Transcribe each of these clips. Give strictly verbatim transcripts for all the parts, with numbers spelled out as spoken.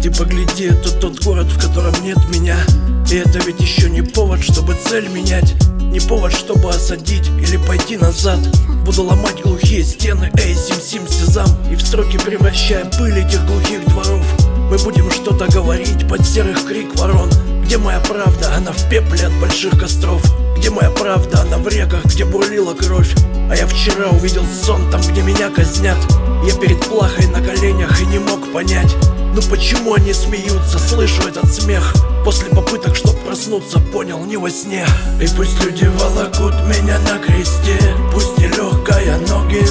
Ты погляди, это тот город, в котором нет меня. И это ведь еще не повод, чтобы цель менять. Не повод, чтобы осадить или пойти назад. Буду ломать глухие стены, эй, сим-сим, сезам. И в строки превращая пыль этих глухих дворов. Мы будем что-то говорить под серых крик ворон. Где моя правда? Она в пепле от больших костров. Где моя правда? Она в реках, где бурлила кровь. А я вчера увидел сон там, где меня казнят. Я перед плахой на коленях и не мог понять, ну почему они смеются, слышу этот смех. После попыток, чтоб проснуться, понял, не во сне. И пусть люди волокут меня на кресте, пусть нелегкая ноги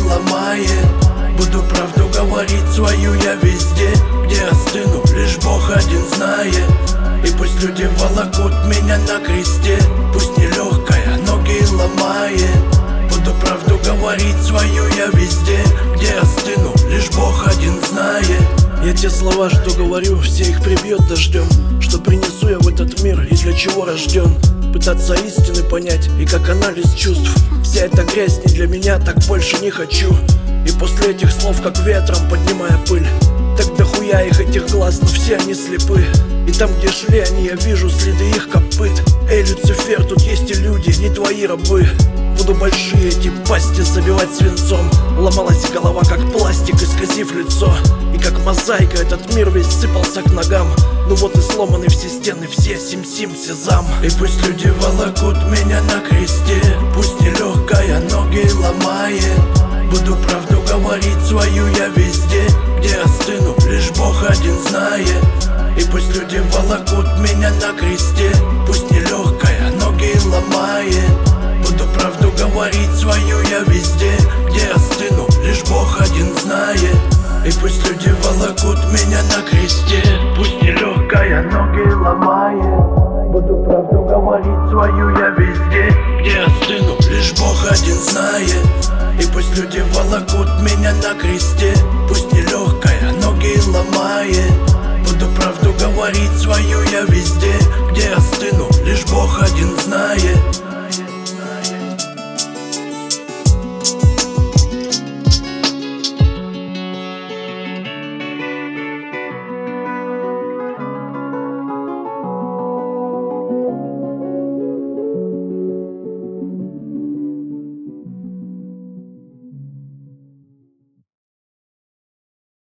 ломает. Буду правду говорить свою я везде, где остыну, лишь Бог один знает. И пусть люди волокут меня на кресте, пусть нелегкая ноги ломает. Буду правду говорить свою я везде, где остыну, лишь Бог один знает. Я те слова, что говорю, все их прибьет дождем. Что принесу я в этот мир и для чего рожден? Пытаться истины понять и как анализ чувств. Вся эта грязь не для меня, так больше не хочу. И после этих слов, как ветром поднимая пыль, так дохуя их этих глаз, но все они слепы. И там, где шли они, я вижу следы их копыт. Эй, Люцифер, тут есть и люди, не твои рабы. Буду большие эти пасти забивать свинцом. Ломалась голова, как пластик, исказив лицо. И как мозаика этот мир весь сыпался к ногам. Ну вот и сломаны все стены, все сим-сим, сезам. И пусть люди волокут меня на кресте, пусть нелегкая ноги ломает. Буду правду говорить свою я везде, где остыну, лишь Бог один знает. И пусть люди волокут меня на кресте, пусть нелегкая ноги ломает. Буду правду говорить свою я везде, где остыну, лишь Бог один знает. И пусть люди волокут меня на кресте, пусть нелегкая ноги ломает. Буду правду говорить свою я везде, где остыну, лишь Бог один знает. И пусть люди волокут меня на кресте, пусть нелегкая ноги ломает. Буду правду говорить свою я везде, где остыну,